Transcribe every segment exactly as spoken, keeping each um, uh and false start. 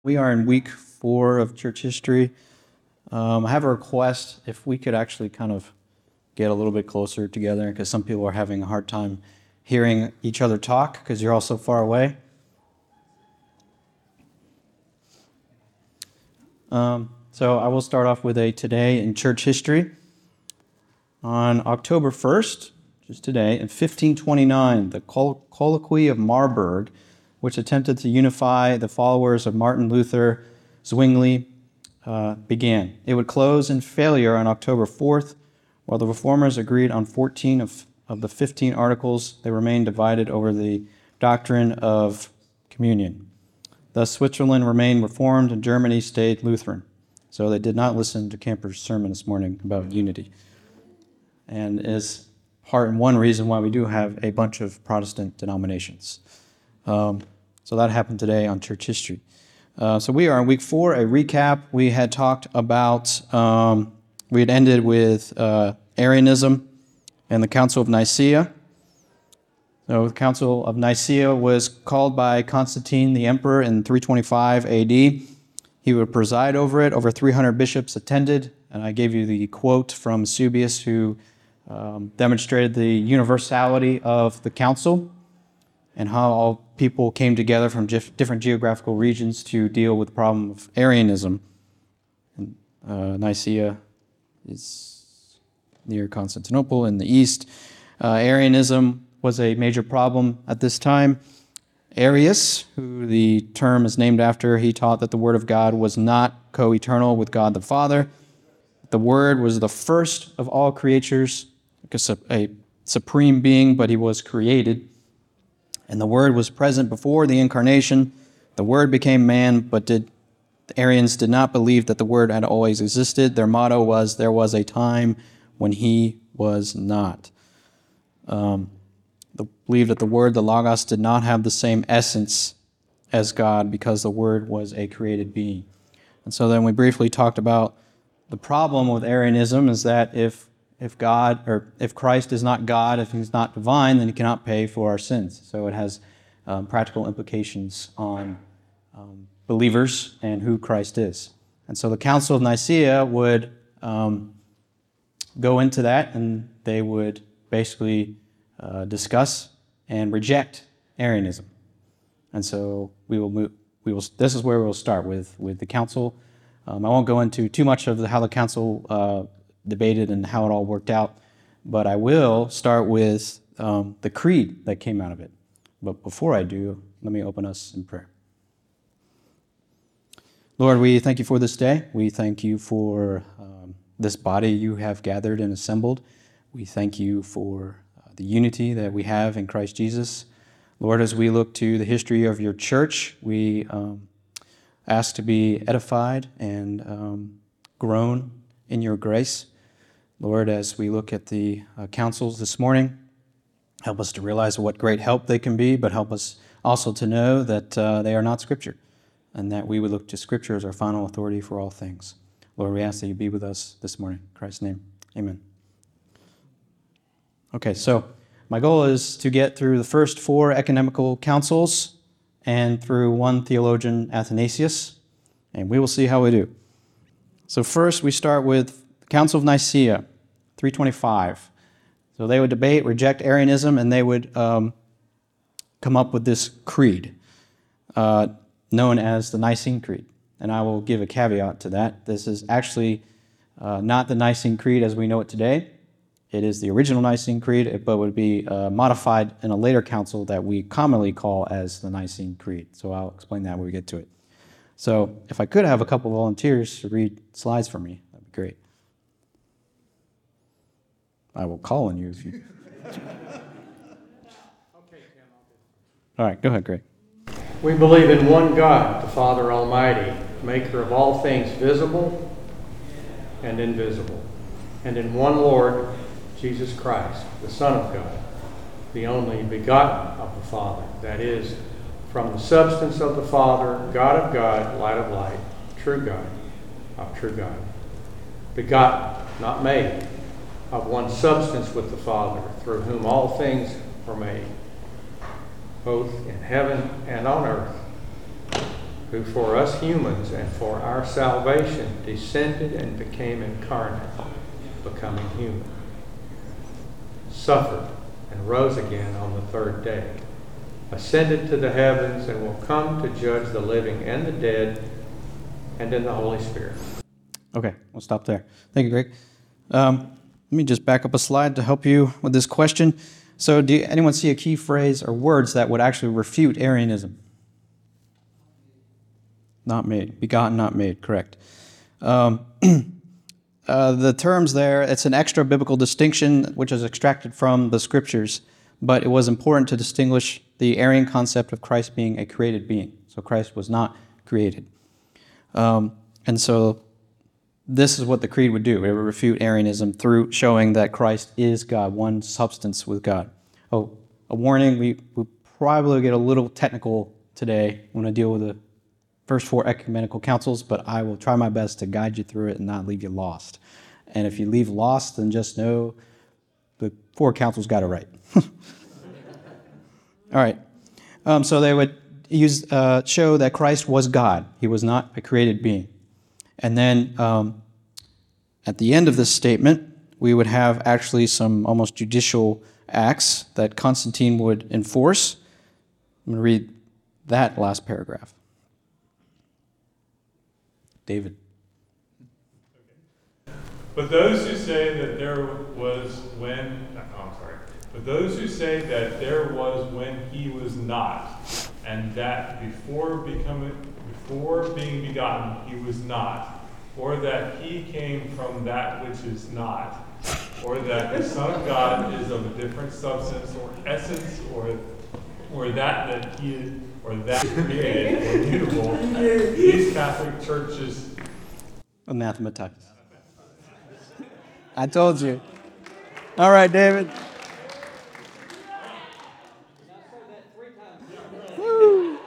We are in week four of church history. Um, I have a request if we could actually kind of get a little bit closer together, because some people are having a hard time hearing each other talk because you're all so far away. Um, so I will start off with a today in church history. On October first, just today, in fifteen twenty-nine, the Col- Colloquy of Marburg, which attempted to unify the followers of Martin Luther, Zwingli, uh, began. It would close in failure on October fourth. While the reformers agreed on fourteen of, of the fifteen articles, they remained divided over the doctrine of communion. Thus, Switzerland remained Reformed and Germany stayed Lutheran. So they did not listen to Camper's sermon this morning about unity. And is part and one reason why we do have a bunch of Protestant denominations. Um, so that happened today on church history. Uh, so we are in week four, a recap. We had talked about, um, we had ended with uh, Arianism and the Council of Nicaea. So the Council of Nicaea was called by Constantine the Emperor in three twenty-five A D. He would preside over it. Over three hundred bishops attended. And I gave you the quote from Eusebius, who um, demonstrated the universality of the council and how all people came together from gif- different geographical regions to deal with the problem of Arianism. And, uh, Nicaea is near Constantinople in the east. Uh, Arianism was a major problem at this time. Arius, who the term is named after, he taught that the Word of God was not co-eternal with God the Father. The Word was the first of all creatures, a supreme being, but he was created. And the Word was present before the incarnation. The Word became man, but did the Arians did not believe that the Word had always existed. Their motto was, there was a time when he was not. Um, they believed that the Word, the Logos, did not have the same essence as God because the Word was a created being. And so then we briefly talked about the problem with Arianism is that if if God, or if Christ is not God, if he's not divine, then he cannot pay for our sins. So it has um, practical implications on um, believers and who Christ is. And so the Council of Nicaea would um, go into that, and they would basically uh, discuss and reject Arianism. And so we will move. We will. This is where we will start with with the council. Um, I won't go into too much of the, how the council uh, debated and how it all worked out, but I will start with um, the creed that came out of it. But before I do, let me open us in prayer. Lord, we thank you for this day. We thank you for um, this body you have gathered and assembled. We thank you for uh, the unity that we have in Christ Jesus. Lord, as we look to the history of your church, we um, ask to be edified and um, grown in your grace. Lord, as we look at the uh, councils this morning, help us to realize what great help they can be, but help us also to know that uh, they are not Scripture, and that we would look to Scripture as our final authority for all things. Lord, we ask that you be with us this morning. In Christ's name, amen. Okay, so my goal is to get through the first four ecumenical councils and through one theologian, Athanasius, and we will see how we do. So first, we start with the Council of Nicaea, three twenty-five. So they would debate, reject Arianism, and they would um, come up with this creed, uh, known as the Nicene Creed. And I will give a caveat to that. This is actually uh, not the Nicene Creed as we know it today. It is the original Nicene Creed, but would be uh, modified in a later council that we commonly call as the Nicene Creed. So I'll explain that when we get to it. So if I could have a couple of volunteers to read slides for me, that'd be great. I will call on you if you... All right, go ahead, Greg. We believe in one God, the Father Almighty, maker of all things visible and invisible, and in one Lord, Jesus Christ, the Son of God, the only begotten of the Father, that is, from the substance of the Father, God of God, light of light, true God of true God, begotten, not made, of one substance with the Father, through whom all things were made, both in heaven and on earth, who for us humans and for our salvation descended and became incarnate, becoming human, suffered and rose again on the third day, ascended to the heavens, and will come to judge the living and the dead, and in the Holy Spirit. Okay, we'll stop there. Thank you, Greg. Um, let me just back up a slide to help you with this question. So do you, anyone see a key phrase or words that would actually refute Arianism? Not made. Begotten, not made. Correct. Um, uh, the terms there, it's an extra biblical distinction which is extracted from the scriptures, but it was important to distinguish the Arian concept of Christ being a created being. So Christ was not created. Um, and so this is what the creed would do. It would refute Arianism through showing that Christ is God, one substance with God. Oh, a warning, we we probably get a little technical today when I deal with the first four ecumenical councils, but I will try my best to guide you through it and not leave you lost. And if you leave lost, then just know the four councils got it right. All right. Um, so they would use uh, show that Christ was God. He was not a created being. And then um, at the end of this statement, we would have actually some almost judicial acts that Constantine would enforce. I'm going to read that last paragraph. David. But those who say that there was when, oh, I'm sorry, but those who say that there was when he was not, and that before becoming, before being begotten he was not, or that he came from that which is not, or that the Son of God is of a different substance or essence, or or that that he is, or that created or mutable, these Catholic churches Anathematize. I told you. All right, David. Woo.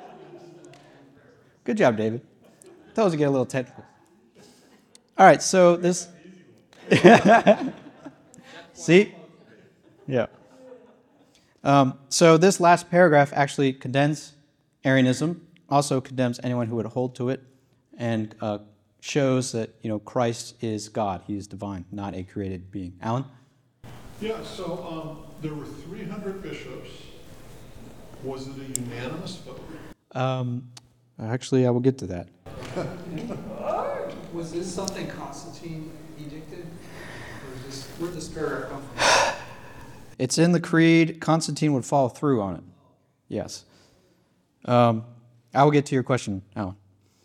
Good job, David. Told you to get a little technical. All right, so this. See? Yeah. Um, so this last paragraph actually condemns Arianism, also condemns anyone who would hold to it, and uh, shows that, you know, Christ is God. He is divine, not a created being. Alan? Yeah, so um, there were three hundred bishops. Was it a unanimous vote? Um, actually, I will get to that. Was this something Constantine edicted? Or is this, where did this paragraph come from? It's in the creed. Constantine would follow through on it. Yes. Um, I will get to your question, Alan.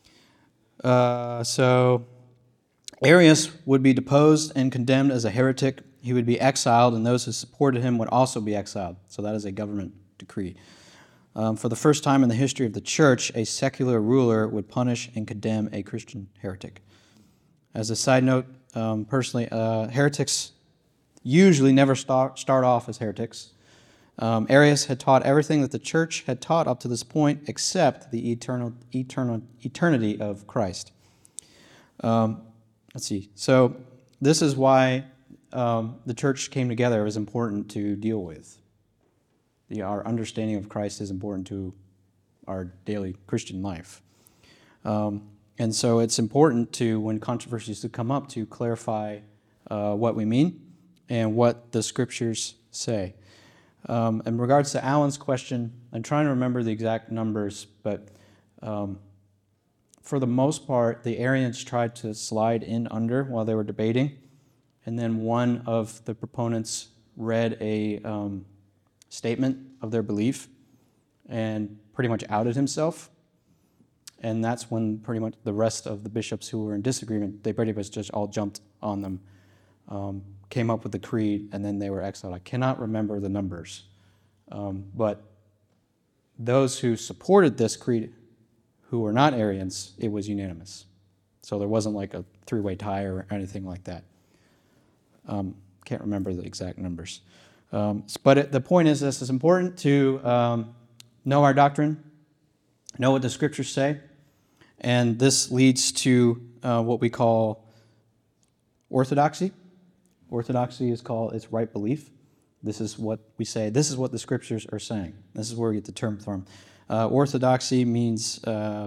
Uh, so, Arius would be deposed and condemned as a heretic. He would be exiled, and those who supported him would also be exiled. So that is a government decree. Um, for the first time in the history of the church, a secular ruler would punish and condemn a Christian heretic. As a side note, um, personally, uh, heretics usually never start, start off as heretics. Um, Arius had taught everything that the church had taught up to this point except the eternal, eternal eternity of Christ. Um, let's see. So this is why um, the church came together. It was important to deal with. The, our understanding of Christ is important to our daily Christian life. Um, and so it's important to, when controversies do come up, to clarify uh, what we mean and what the scriptures say. Um, in regards to Alan's question, I'm trying to remember the exact numbers, but um, for the most part, the Arians tried to slide in under while they were debating, and then one of the proponents read a um, statement of their belief and pretty much outed himself, and that's when pretty much the rest of the bishops who were in disagreement, they pretty much just all jumped on them. Um, came up with the creed, and then they were exiled. I cannot remember the numbers. Um, but those who supported this creed, who were not Arians, it was unanimous. So there wasn't like a three-way tie or anything like that. Um, can't remember the exact numbers. Um, but it, the point is this, it's important to um, know our doctrine, know what the scriptures say, and this leads to uh, what we call orthodoxy. Orthodoxy is called, it's right belief. This is what we say, this is what the scriptures are saying. This is where we get the term from. Uh, orthodoxy means uh,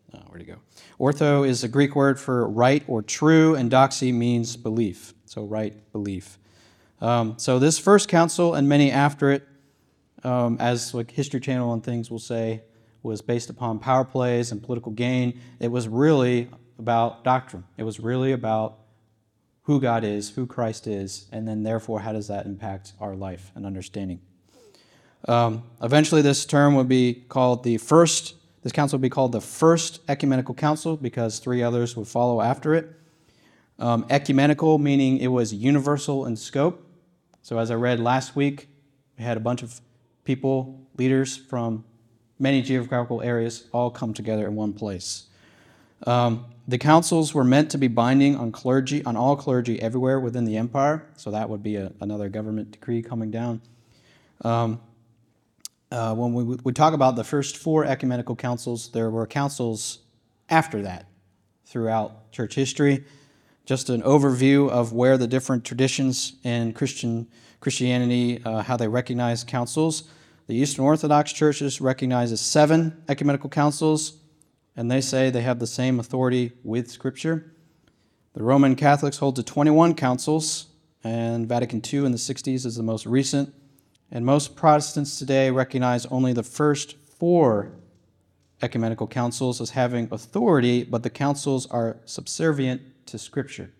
Uh, where'd it go? Ortho is a Greek word for right or true, and doxy means belief. So right belief. Um, so this first council and many after it, um, as like History Channel and things will say, was based upon power plays and political gain. It was really about doctrine. It was really about who God is, who Christ is, and then therefore how does that impact our life and understanding. Um, eventually this term would be called the first, this council would be called the First Ecumenical Council because three others would follow after it. Um, ecumenical meaning it was universal in scope. So as I read last week, we had a bunch of people, leaders from many geographical areas all come together in one place. Um, the councils were meant to be binding on clergy, on all clergy everywhere within the empire, so that would be a, another government decree coming down. Um, uh, when we, we talk about the first four ecumenical councils, there were councils after that throughout church history. Just an overview of where the different traditions in Christian Christianity, uh, how they recognize councils. The Eastern Orthodox churches recognizes seven ecumenical councils, and they say they have the same authority with Scripture. The Roman Catholics hold to twenty-one councils, and Vatican Two in the sixties is the most recent. And most Protestants today recognize only the first four ecumenical councils as having authority, but the councils are subservient to Scripture.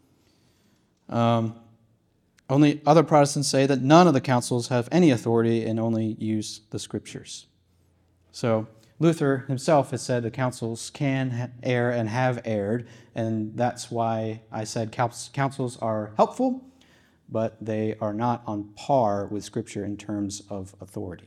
Um, only other Protestants say that none of the councils have any authority and only use the Scriptures. So Luther himself has said the councils can err and have erred, and that's why I said councils are helpful, but they are not on par with Scripture in terms of authority.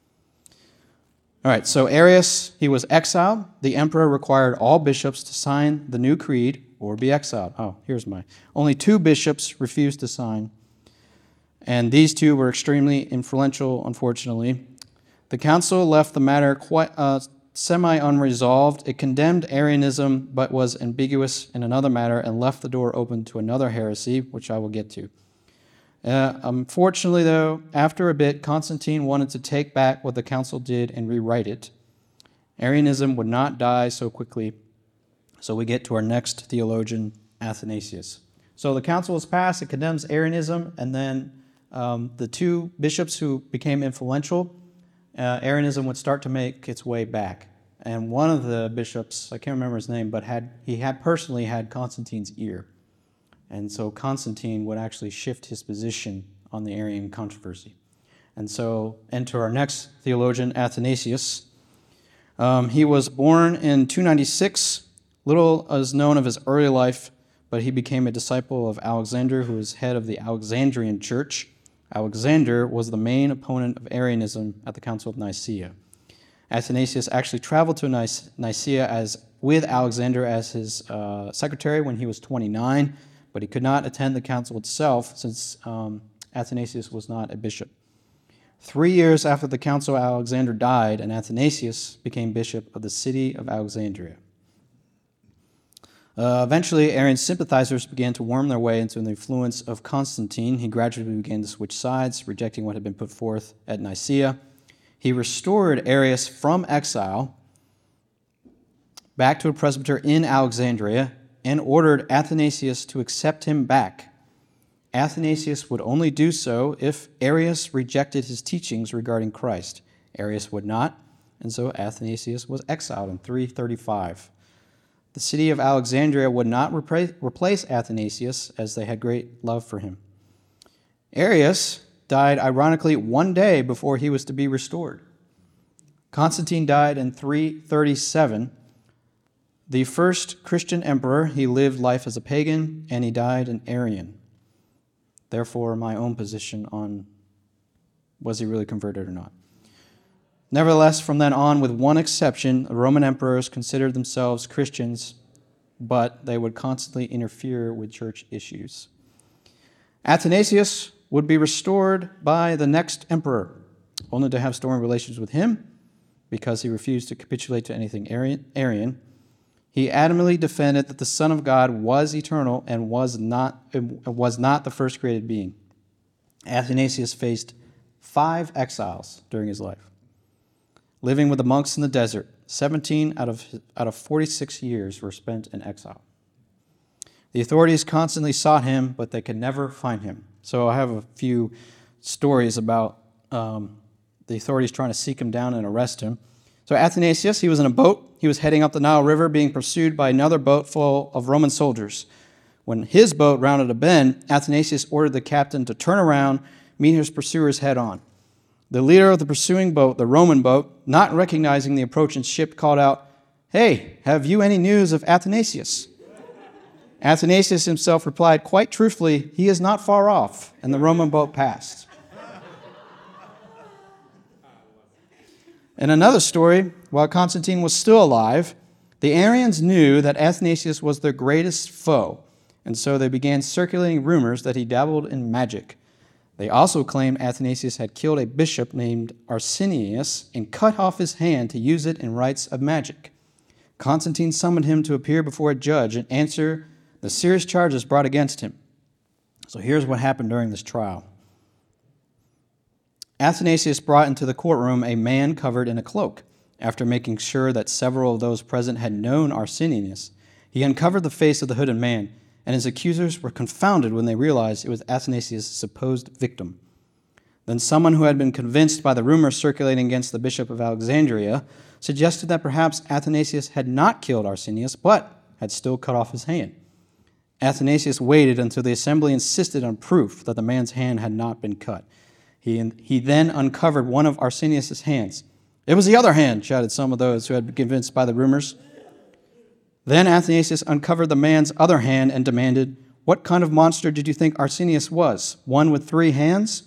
All right, so Arius, he was exiled. The emperor required all bishops to sign the new creed or be exiled. Oh, here's my. Only two bishops refused to sign, and these two were extremely influential, unfortunately. The council left the matter quite uh, semi-unresolved. It condemned Arianism, but was ambiguous in another matter and left the door open to another heresy, which I will get to. Uh, unfortunately, though, after a bit, Constantine wanted to take back what the council did and rewrite it. Arianism would not die so quickly, so we get to our next theologian, Athanasius. So the council was passed, it condemns Arianism, and then um, the two bishops who became influential, uh, Arianism would start to make its way back. And one of the bishops, I can't remember his name, but had he had personally had Constantine's ear. And so Constantine would actually shift his position on the Arian controversy. And so enter our next theologian, Athanasius. Um, he was born in two ninety-six. Little is known of his early life, but he became a disciple of Alexander, who was head of the Alexandrian Church. Alexander was the main opponent of Arianism at the Council of Nicaea. Athanasius actually traveled to Nicaea as, with Alexander as his uh, secretary when he was twenty-nine, but he could not attend the council itself since um, Athanasius was not a bishop. Three years after the council, Alexander died, and Athanasius became bishop of the city of Alexandria. Uh, eventually, Arian sympathizers began to worm their way into the influence of Constantine. He gradually began to switch sides, rejecting what had been put forth at Nicaea. He restored Arius from exile back to a presbyter in Alexandria and ordered Athanasius to accept him back. Athanasius would only do so if Arius rejected his teachings regarding Christ. Arius would not, and so Athanasius was exiled in three thirty-five. The city of Alexandria would not repra- replace Athanasius, as they had great love for him. Arius died, ironically, one day before he was to be restored. Constantine died in three thirty-seven. The first Christian emperor, he lived life as a pagan, and he died an Arian. Therefore, my own position on was he really converted or not. Nevertheless, from then on, with one exception, the Roman emperors considered themselves Christians, but they would constantly interfere with church issues. Athanasius would be restored by the next emperor, only to have stormy relations with him because he refused to capitulate to anything Arian. He adamantly defended that the Son of God was eternal and was not, was not the first created being. Athanasius faced five exiles during his life, living with the monks in the desert, seventeen out of, out of forty-six years were spent in exile. The authorities constantly sought him, but they could never find him. So I have a few stories about um, the authorities trying to seek him down and arrest him. So Athanasius, he was in a boat. He was heading up the Nile River, being pursued by another boat full of Roman soldiers. When his boat rounded a bend, Athanasius ordered the captain to turn around, meet his pursuers head on. The leader of the pursuing boat, the Roman boat, not recognizing the approaching ship, called out, "Hey, have you any news of Athanasius?" Athanasius himself replied quite truthfully, "He is not far off," and the Roman boat passed. In another story, while Constantine was still alive, the Arians knew that Athanasius was their greatest foe, and so they began circulating rumors that he dabbled in magic. They also claimed Athanasius had killed a bishop named Arsenius and cut off his hand to use it in rites of magic. Constantine summoned him to appear before a judge and answer the serious charges brought against him. So here's what happened during this trial. Athanasius brought into the courtroom a man covered in a cloak. After making sure that several of those present had known Arsenius, he uncovered the face of the hooded man, and his accusers were confounded when they realized it was Athanasius' supposed victim. Then someone who had been convinced by the rumors circulating against the bishop of Alexandria suggested that perhaps Athanasius had not killed Arsenius, but had still cut off his hand. Athanasius waited until the assembly insisted on proof that the man's hand had not been cut. He, he then uncovered one of Arsenius' hands. "It was the other hand," shouted some of those who had been convinced by the rumors. Then Athanasius uncovered the man's other hand and demanded, "What kind of monster did you think Arsenius was? One with three hands?"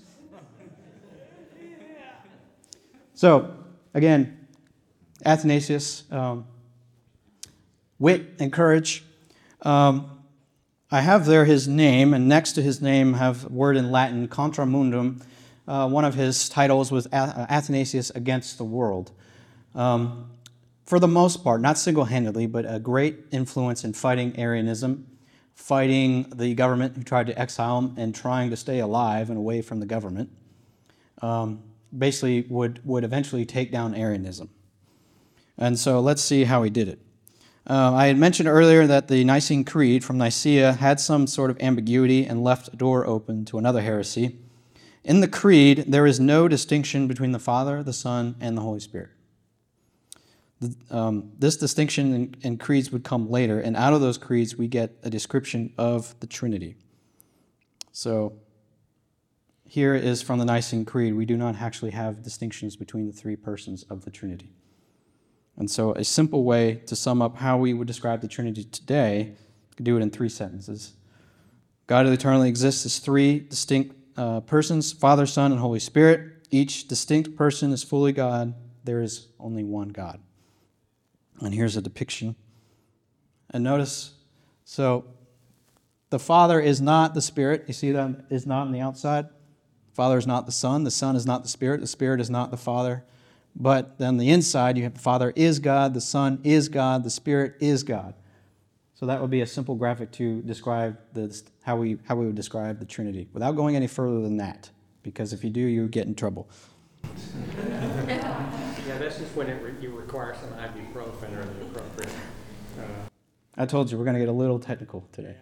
So, again, Athanasius, um, wit and courage. Um, I have there his name, and next to his name have a word in Latin, contra mundum. Uh, one of his titles was Athanasius Against the World. Um, for the most part, not single-handedly, but a great influence in fighting Arianism, fighting the government who tried to exile him and trying to stay alive and away from the government. Um, basically would, would eventually take down Arianism. And so let's see how he did it. Uh, I had mentioned earlier that the Nicene Creed from Nicaea had some sort of ambiguity and left a door open to another heresy. In the Creed, there is no distinction between the Father, the Son, and the Holy Spirit. The, um, this distinction in, in creeds would come later, and out of those creeds we get a description of the Trinity. So here is from the Nicene Creed. We do not actually have distinctions between the three persons of the Trinity. And so a simple way to sum up how we would describe the Trinity today, we could do it in three sentences. God eternally exists as three distinct uh, persons, Father, Son, and Holy Spirit. Each distinct person is fully God. There is only one God. And here's a depiction. And notice, so the Father is not the Spirit. You see that is not on the outside. The Father is not the Son. The Son is not the Spirit. The Spirit is not the Father. But then the inside, you have the Father is God, the Son is God, the Spirit is God. So that would be a simple graphic to describe the, how we how we would describe the Trinity, without going any further than that. Because if you do, you get in trouble. Yeah, this is when it re- you require some ibuprofen or the appropriate. Uh, I told you, we're going to get a little technical today.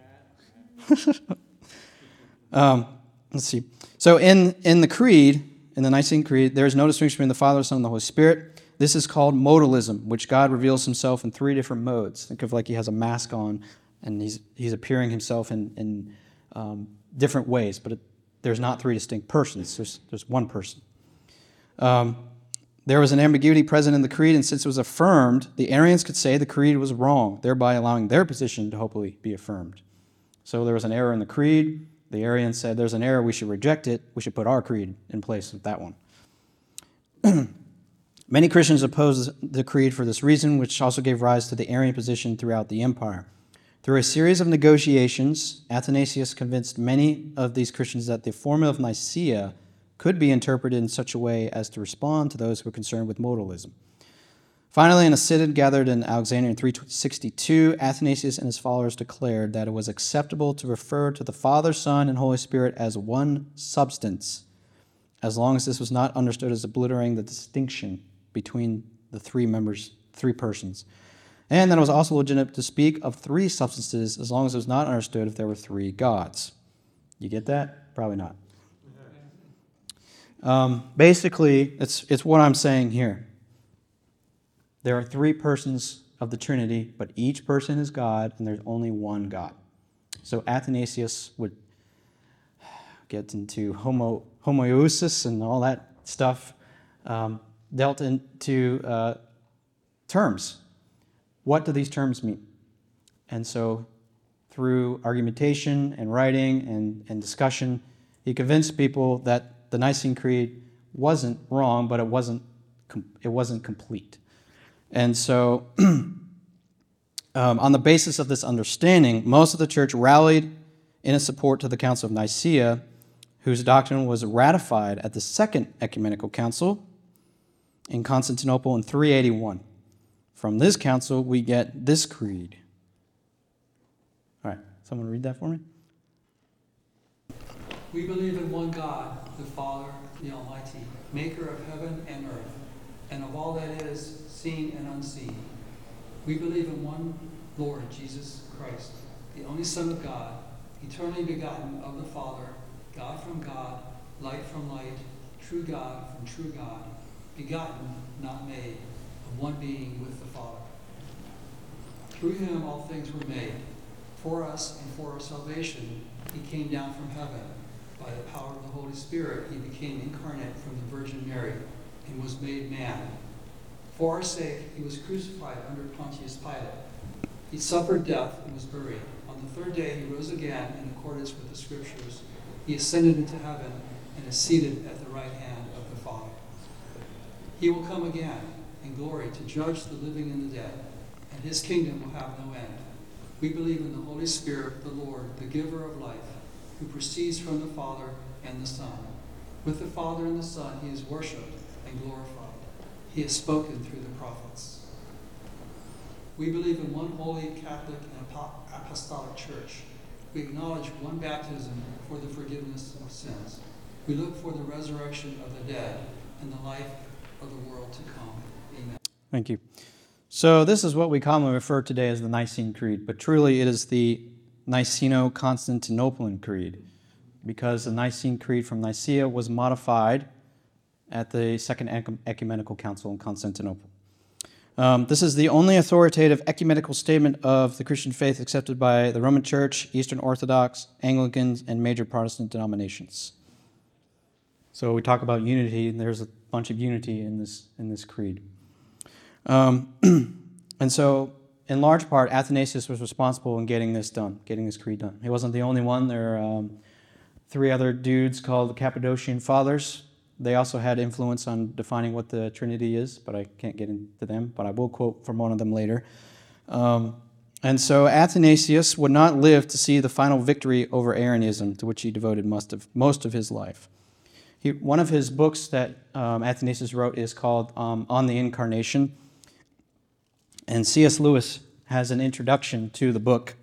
um, let's see. So in, in the Creed, in the Nicene Creed, there is no distinction between the Father, the Son, and the Holy Spirit. This is called modalism, which God reveals himself in three different modes. Think of like he has a mask on, and he's he's appearing himself in, in um, different ways, but it, there's not three distinct persons. There's, there's one person. Um, there was an ambiguity present in the Creed, and since it was affirmed, the Arians could say the Creed was wrong, thereby allowing their position to hopefully be affirmed. So there was an error in the Creed. The Arians said there's an error, we should reject it. We should put our creed in place of that one. Many Christians opposed the Creed for this reason, which also gave rise to the Arian position throughout the empire. Through a series of negotiations, Athanasius convinced many of these Christians that the Formula of Nicaea could be interpreted in such a way as to respond to those who were concerned with modalism. Finally, in a synod gathered in Alexandria in three sixty-two, Athanasius and his followers declared that it was acceptable to refer to the Father, Son, and Holy Spirit as one substance, as long as this was not understood as obliterating the distinction between the three members three persons. And that it was also legitimate to speak of three substances as long as it was not understood if there were three gods. You get that? Probably not. Um, basically, it's, it's what I'm saying here. There are three persons of the Trinity, but each person is God, and there's only one God. So Athanasius would get into homo, homoousis and all that stuff, um, dealt into uh, terms. What do these terms mean? And so through argumentation and writing and, and discussion, he convinced people that the Nicene Creed wasn't wrong, but it wasn't, it wasn't complete. And so um, on the basis of this understanding, most of the church rallied in its support to the Council of Nicaea, whose doctrine was ratified at the Second Ecumenical Council in Constantinople in three eighty-one. From this council, we get this creed. All right, someone read that for me? We believe in one God, the Father, the Almighty, maker of heaven and earth, and of all that is seen and unseen. We believe in one Lord, Jesus Christ, the only Son of God, eternally begotten of the Father, God from God, light from light, true God from true God, begotten, not made, of one being with the Father. Through him all things were made. For us and for our salvation, he came down from heaven. By the power of the Holy Spirit, he became incarnate from the Virgin Mary and was made man. For our sake, he was crucified under Pontius Pilate. He suffered death and was buried. On the third day, he rose again in accordance with the Scriptures. He ascended into heaven and is seated at the right hand of the Father. He will come again in glory to judge the living and the dead, and his kingdom will have no end. We believe in the Holy Spirit, the Lord, the giver of life, who proceeds from the Father and the Son. With the Father and the Son, he is worshipped and glorified. He has spoken through the prophets. We believe in one holy, Catholic, and apostolic church. We acknowledge one baptism for the forgiveness of sins. We look for the resurrection of the dead and the life of the world to come. Amen. Thank you. So this is what we commonly refer today as the Nicene Creed, but truly it is the Niceno-Constantinopolitan Creed, because the Nicene Creed from Nicaea was modified at the Second Ecumenical Council in Constantinople. Um, this is the only authoritative ecumenical statement of the Christian faith accepted by the Roman Church, Eastern Orthodox, Anglicans, and major Protestant denominations. So we talk about unity, and there's a bunch of unity in this in this creed. Um, and so, in large part, Athanasius was responsible in getting this done, getting this creed done. He wasn't the only one. There are um, three other dudes called the Cappadocian Fathers. They also had influence on defining what the Trinity is, but I can't get into them, but I will quote from one of them later. Um, and so Athanasius would not live to see the final victory over Arianism, to which he devoted most of, most of his life. He, one of his books that um, Athanasius wrote is called um, On the Incarnation, and C S Lewis has an introduction to the book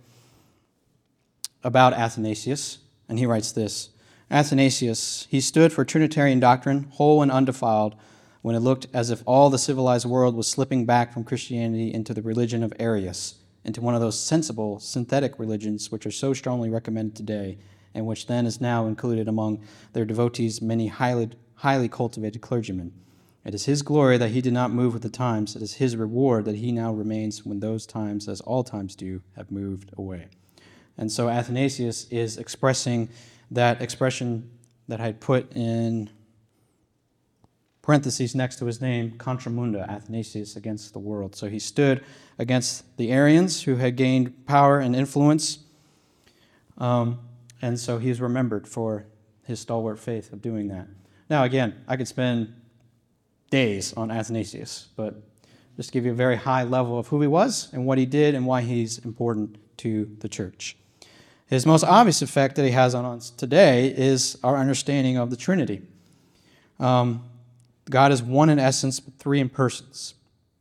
about Athanasius, and he writes this: Athanasius, he stood for Trinitarian doctrine, whole and undefiled, when it looked as if all the civilized world was slipping back from Christianity into the religion of Arius, into one of those sensible, synthetic religions which are so strongly recommended today, and which then is now included among their devotees many highly, highly cultivated clergymen. It is his glory that he did not move with the times. It is his reward that he now remains when those times, as all times do, have moved away. And so Athanasius is expressing that expression that I had put in parentheses next to his name, contra munda, Athanasius against the world. So he stood against the Arians who had gained power and influence, um, and so he's remembered for his stalwart faith of doing that. Now again, I could spend days on Athanasius, but just to give you a very high level of who he was and what he did and why he's important to the church. His most obvious effect that he has on us today is our understanding of the Trinity. Um, God is one in essence, but three in persons.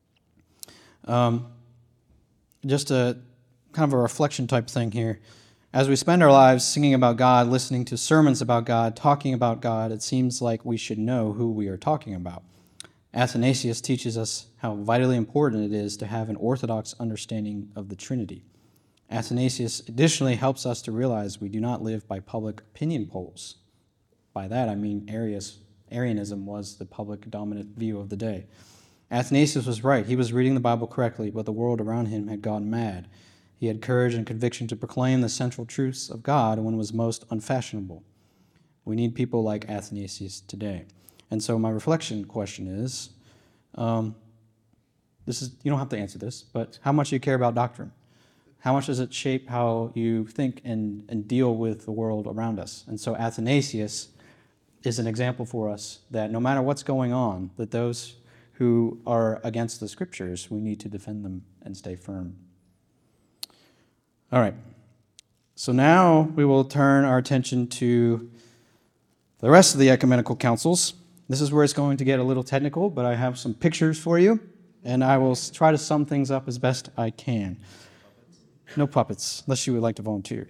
Um, just a kind of a reflection type thing here. As we spend our lives singing about God, listening to sermons about God, talking about God, it seems like we should know who we are talking about. Athanasius teaches us how vitally important it is to have an orthodox understanding of the Trinity. Athanasius additionally helps us to realize we do not live by public opinion polls. By that I mean Arius, Arianism was the public dominant view of the day. Athanasius was right. He was reading the Bible correctly, but the world around him had gone mad. He had courage and conviction to proclaim the central truths of God when it was most unfashionable. We need people like Athanasius today. And so my reflection question is, um, this is you don't have to answer this, but how much do you care about doctrine? How much does it shape how you think and, and deal with the world around us? And so Athanasius is an example for us that no matter what's going on, that those who are against the Scriptures, we need to defend them and stay firm. All right. So now we will turn our attention to the rest of the ecumenical councils. This is where it's going to get a little technical, but I have some pictures for you, and I will try to sum things up as best I can. No puppets, unless you would like to volunteer.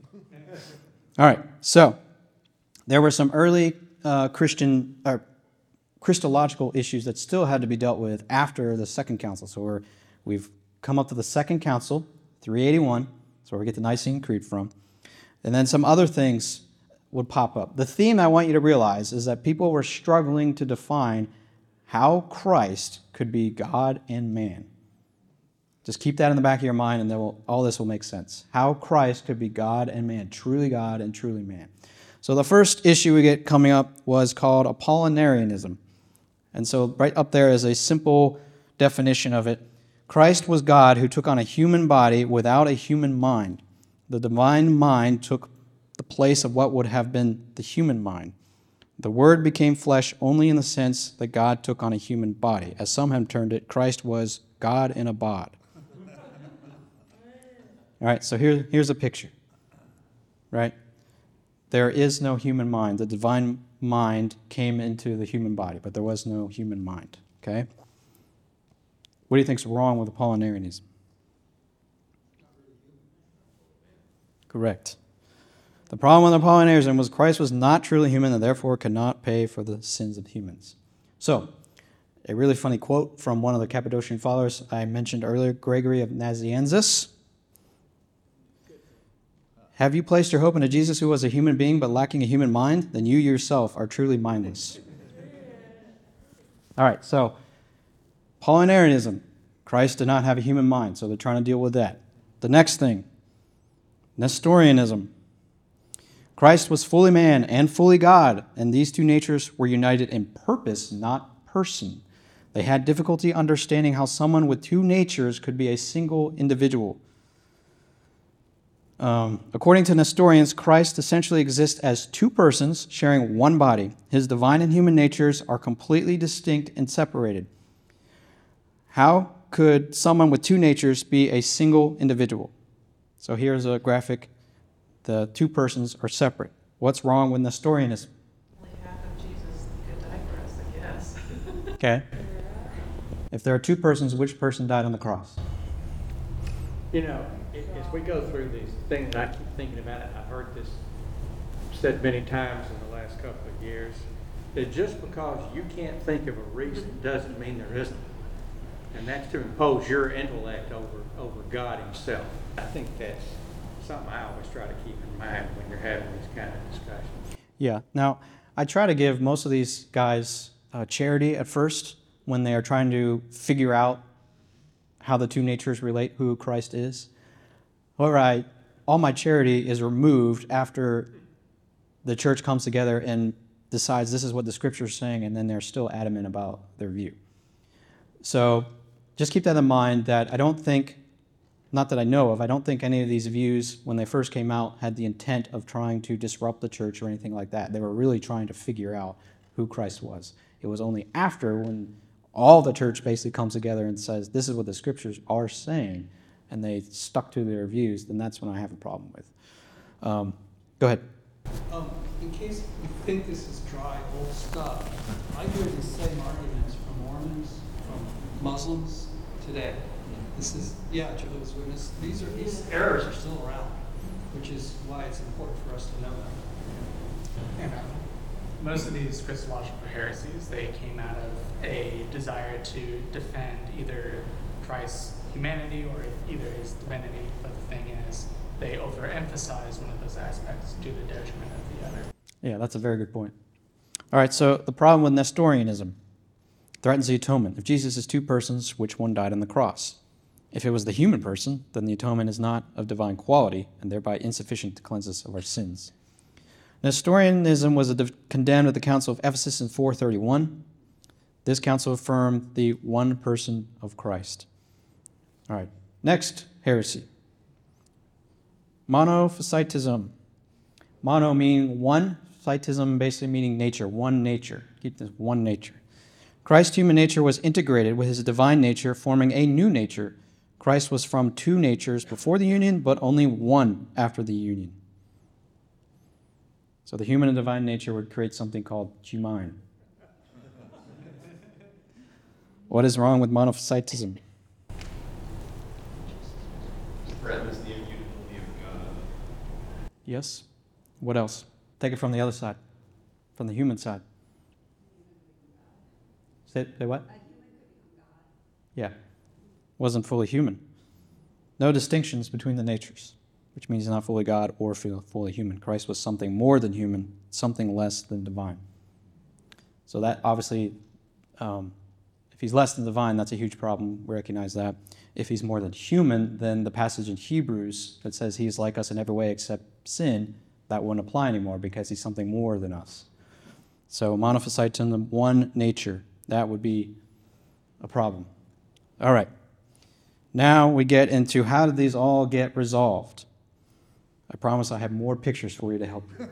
All right, so there were some early uh, Christian uh, Christological issues that still had to be dealt with after the Second Council. So we're, we've come up to the Second Council, three eighty-one, that's where we get the Nicene Creed from. And then some other things would pop up. The theme I want you to realize is that people were struggling to define how Christ could be God and man. Just keep that in the back of your mind, and then will, all this will make sense. How Christ could be God and man, truly God and truly man. So the first issue we get coming up was called Apollinarianism. And so right up there is a simple definition of it. Christ was God who took on a human body without a human mind. The divine mind took the place of what would have been the human mind. The Word became flesh only in the sense that God took on a human body. As some have termed it, Christ was God in a bod. All right, so here, here's a picture, right? There is no human mind. The divine mind came into the human body, but there was no human mind, okay? What do you think is wrong with Apollinarianism? Correct. The problem with Apollinarianism was Christ was not truly human and therefore could not pay for the sins of humans. So, a really funny quote from one of the Cappadocian fathers I mentioned earlier, Gregory of Nazianzus. Have you placed your hope in a Jesus who was a human being but lacking a human mind? Then you yourself are truly mindless. All right, so Apollinarianism. Christ did not have a human mind, so they're trying to deal with that. The next thing, Nestorianism. Christ was fully man and fully God, and these two natures were united in purpose, not person. They had difficulty understanding how someone with two natures could be a single individual. Um, according to Nestorians, Christ essentially exists as two persons sharing one body. His divine and human natures are completely distinct and separated. How could someone with two natures be a single individual? So here's a graphic. The two persons are separate. What's wrong with Nestorianism? Only half of Jesus could die for us, I guess. Okay. If there are two persons, which person died on the cross? You know, as we go through these things, I keep thinking about it. I've heard this said many times in the last couple of years, that just because you can't think of a reason doesn't mean there isn't. And that's to impose your intellect over, over God himself. I think that's something I always try to keep in mind when you're having these kind of discussions. Yeah. Now, I try to give most of these guys uh, charity at first when they are trying to figure out how the two natures relate, who Christ is. However, I, all my charity is removed after the church comes together and decides this is what the Scripture is saying, and then they're still adamant about their view. So just keep that in mind, that I don't think, not that I know of, I don't think any of these views, when they first came out, had the intent of trying to disrupt the church or anything like that. They were really trying to figure out who Christ was. It was only after, when all the church basically comes together and says, this is what the Scriptures are saying, and they stuck to their views, then that's when I have a problem with. Um, go ahead. Um, in case you think this is dry, old stuff, I hear the same arguments from Mormons, from Muslims today. This is, yeah, Jehovah's Witness. These are these errors are still around, which is why it's important for us to know them. most of these Christological heresies, they came out of a desire to defend either Christ's humanity or either his divinity, but the thing is, they overemphasize one of those aspects to the detriment of the other. Yeah, that's a very good point. All right, so the problem with Nestorianism threatens the atonement. If Jesus is two persons, which one died on the cross? If it was the human person, then the atonement is not of divine quality and thereby insufficient to cleanse us of our sins. Nestorianism was a, condemned at the Council of Ephesus in four thirty-one. This council affirmed the one person of Christ. All right, next heresy. Monophysitism. Mono meaning one, physitism basically meaning nature, one nature. Keep this one nature. Christ's human nature was integrated with his divine nature, forming a new nature. Christ was from two natures before the union, but only one after the union. So the human and divine nature would create something called humine. What is wrong with monophysitism? Yes. What else? Take it from the other side, from the human side. Say, say what? Yeah. Wasn't fully human. No distinctions between the natures, which means he's not fully God or fully human. Christ was something more than human, something less than divine. So that obviously, um, if he's less than divine, that's a huge problem. We recognize that. If he's more than human, then the passage in Hebrews that says he is like us in every way except sin, that wouldn't apply anymore because he's something more than us. So monophysitism, one nature, that would be a problem. All right. Now we get into how did these all get resolved? I promise I have more pictures for you to help you.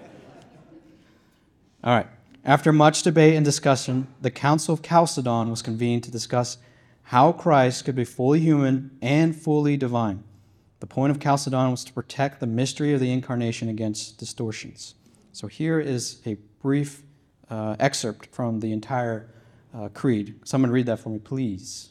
All right. After much debate and discussion, the Council of Chalcedon was convened to discuss how Christ could be fully human and fully divine. The point of Chalcedon was to protect the mystery of the Incarnation against distortions. So here is a brief uh, excerpt from the entire uh, creed. Someone read that for me, please.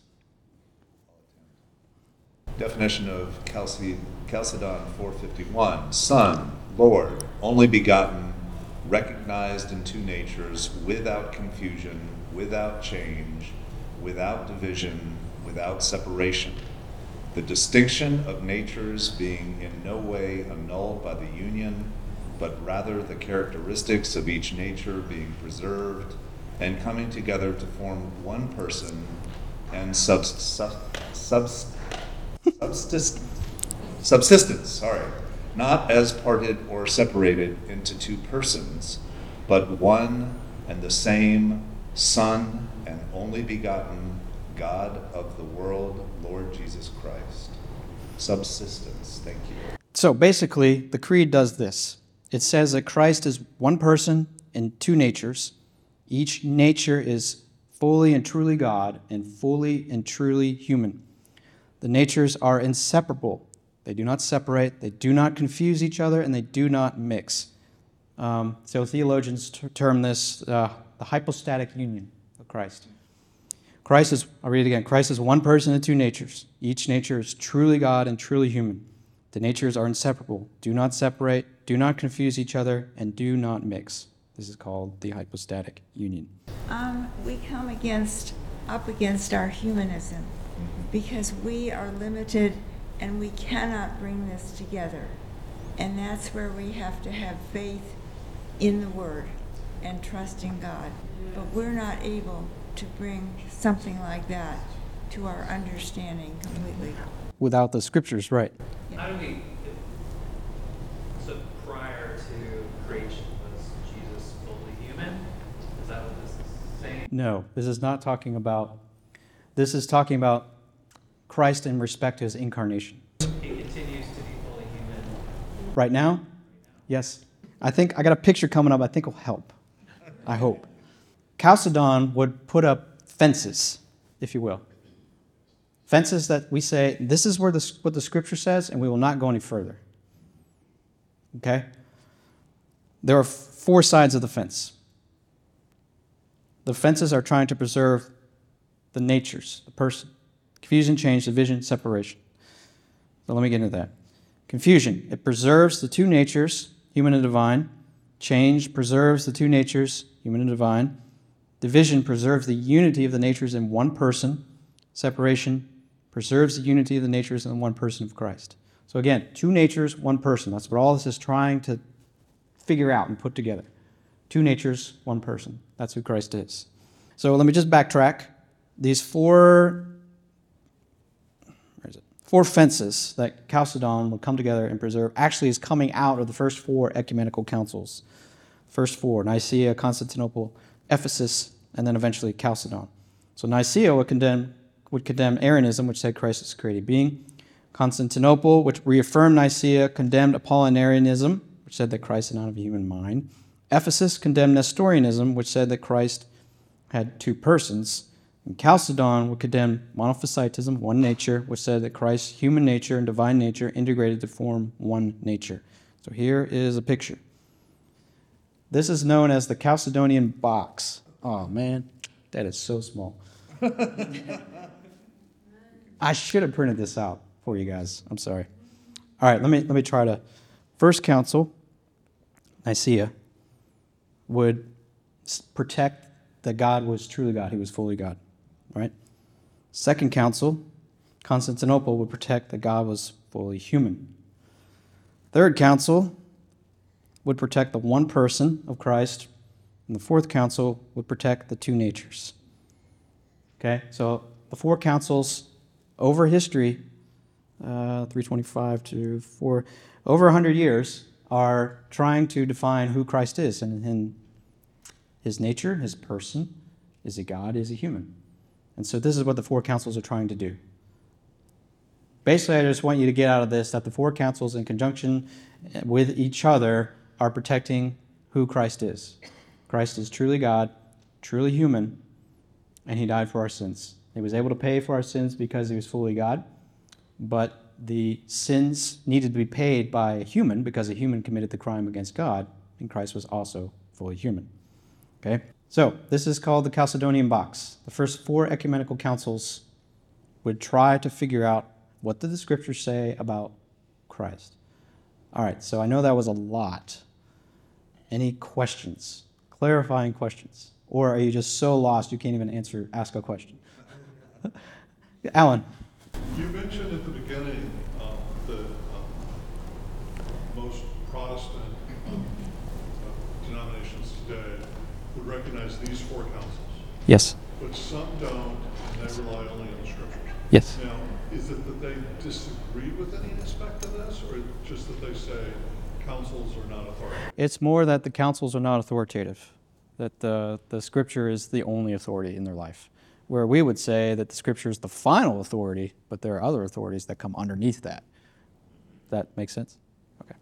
Definition of Chalcedon, Chalcedon four fifty-one, Son, Lord, only begotten, recognized in two natures, without confusion, without change, without division, without separation. The distinction of natures being in no way annulled by the union, but rather the characteristics of each nature being preserved and coming together to form one person and subs- sub- subs- subsist- subsistence, sorry, not as parted or separated into two persons, but one and the same Son and only begotten God of the world, Lord Jesus Christ. Subsistence, thank you. So basically, the creed does this. It says that Christ is one person in two natures. Each nature is fully and truly God and fully and truly human. The natures are inseparable. They do not separate, they do not confuse each other, and they do not mix. Um, so theologians t- term this uh, the hypostatic union of Christ. Christ is, I'll read it again, Christ is one person in two natures. Each nature is truly God and truly human. The natures are inseparable, do not separate, do not confuse each other, and do not mix. This is called the hypostatic union. Um, we come against, up against our humanism because we are limited and we cannot bring this together. And that's where we have to have faith in the Word and trust in God. But we're not able to bring something like that to our understanding completely. Without the scriptures, right. How do we, so prior to creation, was Jesus fully human? Is that what this is saying? No, this is not talking about, this is talking about Christ in respect to his incarnation. He continues to be fully human. Right now? Yes. I think I got a picture coming up I think will help. I hope. Chalcedon would put up fences, if you will. Fences that we say, this is where the, what the scripture says, and we will not go any further. Okay? There are four sides of the fence. The fences are trying to preserve the natures, the person. Confusion, change, division, separation. So let me get into that. Confusion. It preserves the two natures, human and divine. Change preserves the two natures, human and divine. Division preserves the unity of the natures in one person. Separation preserves the unity of the natures in one person of Christ. So again, two natures, one person. That's what all this is trying to figure out and put together. Two natures, one person. That's who Christ is. So let me just backtrack. These four, where is it? Four fences that Chalcedon would come together and preserve actually is coming out of the first four ecumenical councils. First four, Nicaea, Constantinople, Ephesus, and then eventually Chalcedon. So Nicaea would condemn, would condemn Arianism, which said Christ is a created being. Constantinople, which reaffirmed Nicaea, condemned Apollinarianism, which said that Christ is not of a human mind. Ephesus condemned Nestorianism, which said that Christ had two persons. And Chalcedon would condemn monophysitism, one nature, which said that Christ's human nature and divine nature integrated to form one nature. So here is a picture. This is known as the Chalcedonian box. Oh, man, that is so small. I should have printed this out for you guys. I'm sorry. All right, let me let me try to. First council, Nicaea, would protect that God was truly God. He was fully God, right? Second council, Constantinople, would protect that God was fully human. Third council would protect the one person of Christ, and the fourth council would protect the two natures. Okay, so the four councils over history, uh, three twenty-five to four, over one hundred years, are trying to define who Christ is and, and his nature, his person. Is he God? Is he human? And so this is what the four councils are trying to do. Basically, I just want you to get out of this that the four councils, in conjunction with each other, are protecting who Christ is. Christ is truly God, truly human, and he died for our sins. He was able to pay for our sins because he was fully God, but the sins needed to be paid by a human because a human committed the crime against God, and Christ was also fully human. Okay? So, this is called the Chalcedonian box. The first four ecumenical councils would try to figure out what did the scriptures say about Christ. All right, so I know that was a lot. Any questions? Clarifying questions? Or are you just so lost you can't even answer, ask a question? Alan. You mentioned at the beginning um, that um, most Protestant um, uh, denominations today would recognize these four councils. Yes. But some don't, and they rely only on the scriptures. Yes. Now, is it that they disagree with any aspect of this, or just that they say councils are not authoritative? It's more that the councils are not authoritative, that the, the scripture is the only authority in their life. Where we would say that the scripture is the final authority, but there are other authorities that come underneath that. That makes sense? Okay.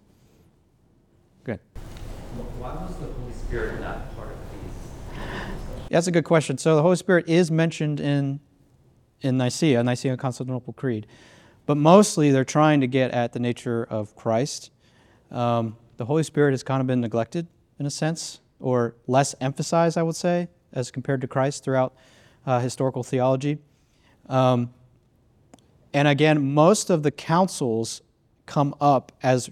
Good. Why was the Holy Spirit not part of these? Yeah, that's a good question. So the Holy Spirit is mentioned in in Nicaea, Nicene Constantinople Creed, but mostly they're trying to get at the nature of Christ. Um, the Holy Spirit has kind of been neglected in a sense, or less emphasized, I would say, as compared to Christ throughout uh, historical theology. Um, and again, most of the councils come up as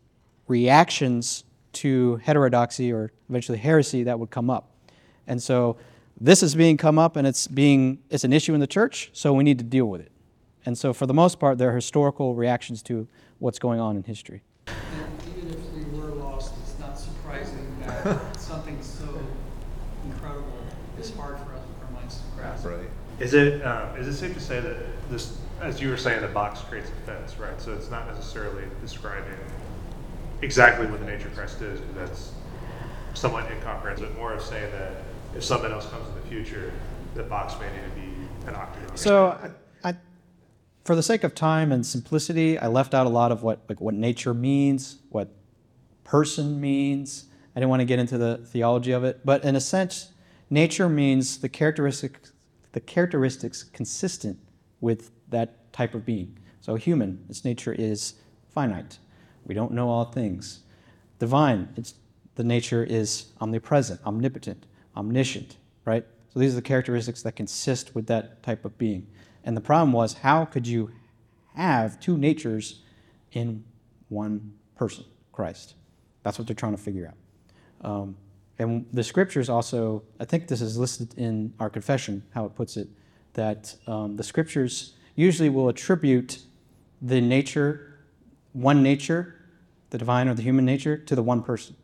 reactions to heterodoxy or eventually heresy that would come up. And so this is being come up and it's being it's an issue in the church, so we need to deal with it. And so for the most part, there are historical reactions to what's going on in history. And even if we were lost, it's not surprising that something so incredible is hard for us, our minds to grasp. Right. Is it um, is it safe to say that this, as you were saying, the box creates a fence, right? So it's not necessarily describing exactly what the nature of Christ is, because that's somewhat incomprehensible. More of saying that if something else comes in the future, the box may need to be an octagon. So, I, I, for the sake of time and simplicity, I left out a lot of what like what nature means, what person means. I didn't want to get into the theology of it, but in a sense, nature means the characteristics, the characteristics consistent with that type of being. So, human, its nature is finite. We don't know all things. Divine, it's the nature is omnipresent, omnipotent, omniscient, right? So these are the characteristics that consist with that type of being. And the problem was, how could you have two natures in one person, Christ? That's what they're trying to figure out. Um, and the scriptures also, I think this is listed in our confession, how it puts it, that um, the scriptures usually will attribute the nature, one nature, the divine or the human nature, to the one person.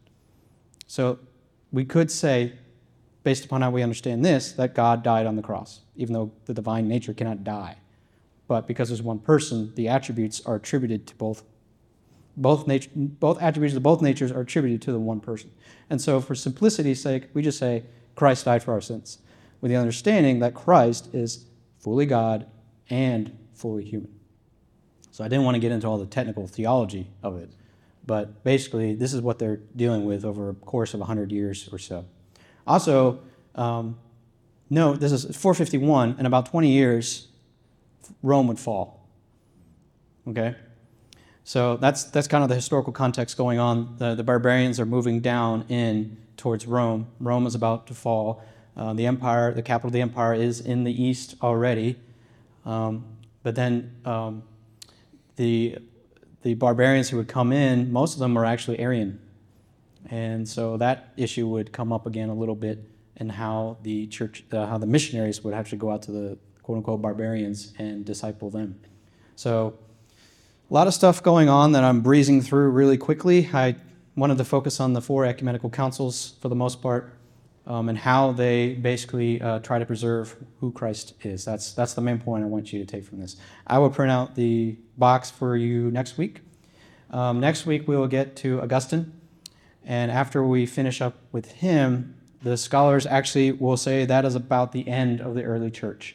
So we could say, based upon how we understand this, that God died on the cross, even though the divine nature cannot die. But because there's one person, the attributes are attributed to both. Both, nat- both attributes of both natures are attributed to the one person. And so for simplicity's sake, we just say Christ died for our sins, with the understanding that Christ is fully God and fully human. So I didn't want to get into all the technical theology of it, but basically this is what they're dealing with over a course of one hundred years or so. Also, um, note, this is four fifty-one, in about twenty years, Rome would fall. Okay? So that's that's kind of the historical context going on. The, the barbarians are moving down in towards Rome. Rome is about to fall. Uh, the empire, the capital of the empire, is in the east already. Um, but then um, the the barbarians who would come in, most of them are actually Arian. And so that issue would come up again a little bit in how the church, uh, how the missionaries would actually go out to the quote-unquote barbarians and disciple them. So a lot of stuff going on that I'm breezing through really quickly. I wanted to focus on the four ecumenical councils for the most part, um, and how they basically uh, try to preserve who Christ is. That's that's the main point I want you to take from this. I will print out the box for you next week. Um, next week we will get to Augustine, and after we finish up with him, the scholars actually will say that is about the end of the early church.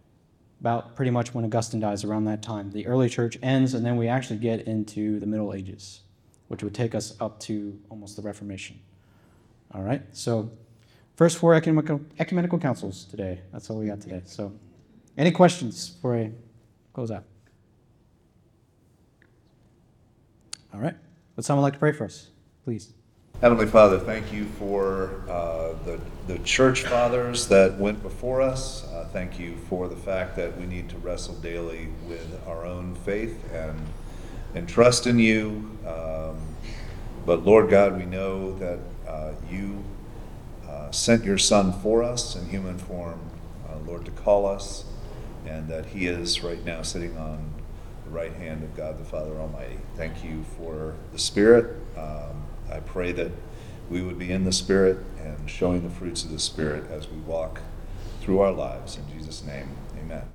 About pretty much when Augustine dies, around that time. The early church ends, and then we actually get into the Middle Ages, which would take us up to almost the Reformation. All right, so first four ecumenical, ecumenical councils today. That's all we got today. So any questions before I close out? All right, would someone like to pray for us, please? Heavenly Father, thank you for uh, the, the church fathers that went before us. Uh, thank you for the fact that we need to wrestle daily with our own faith and, and trust in you. Um, but Lord God, we know that uh, you uh, sent your Son for us in human form, uh, Lord, to call us, and that he is right now sitting on the right hand of God the Father Almighty. Thank you for the Spirit. Um, I pray that we would be in the Spirit and showing the fruits of the Spirit as we walk through our lives. In Jesus' name, amen.